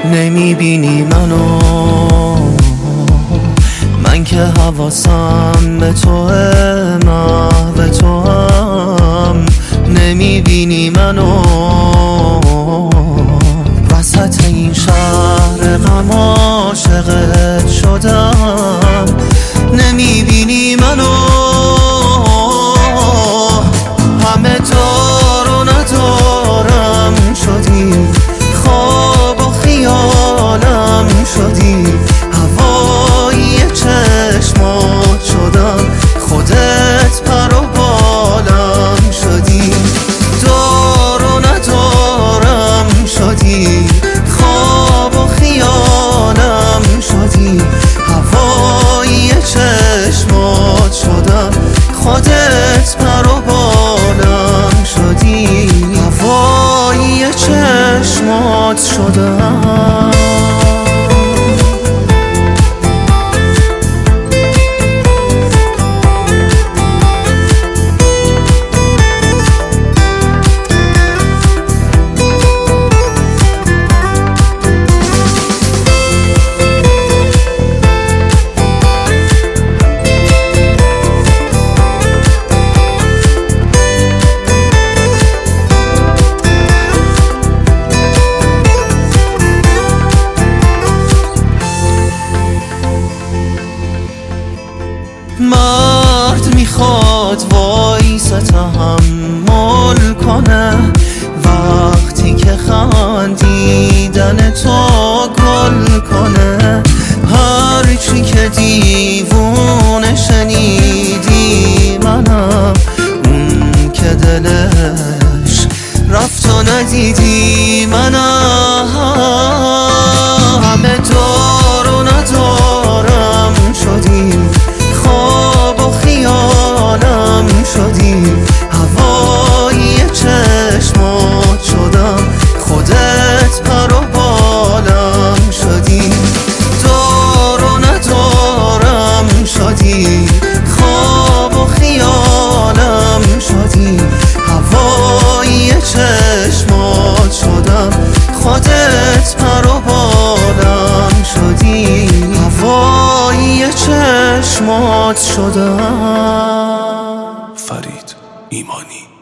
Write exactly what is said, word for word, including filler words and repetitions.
نمیبینی منو، من که حواسم به توه، محو توام. نمیبینی منو وسط این شهر غم عاشقت شدم. نمیبینی منو همه دار و ندارم شدی، خواب و خیالم شدی، هوای چشمات شدم، خودت پر و بالم شدی. دار و ندارم شدی، خواب و خیالم شدی، هوای چشمات شدم، خودت پر و بالم شدی، هوای چشمات شدم. مرد میخواد وایسه تحمل کنه وقتی که خندیدن تو گل کنه. هرچی که دیوونه شنیدی منم، اون که دلش رفت و ندیدی منم. همه دار و ندارم شدی، خواب و خیالم شدی، هوای چشمات شدم، خودت پر و بالم شدی. دار و ندارم شدی، خواب و خیالم شدی، هوای چشمات شدم، خودت پر و بالم شدی، هوای چشمات شدم. فرید ایمانی.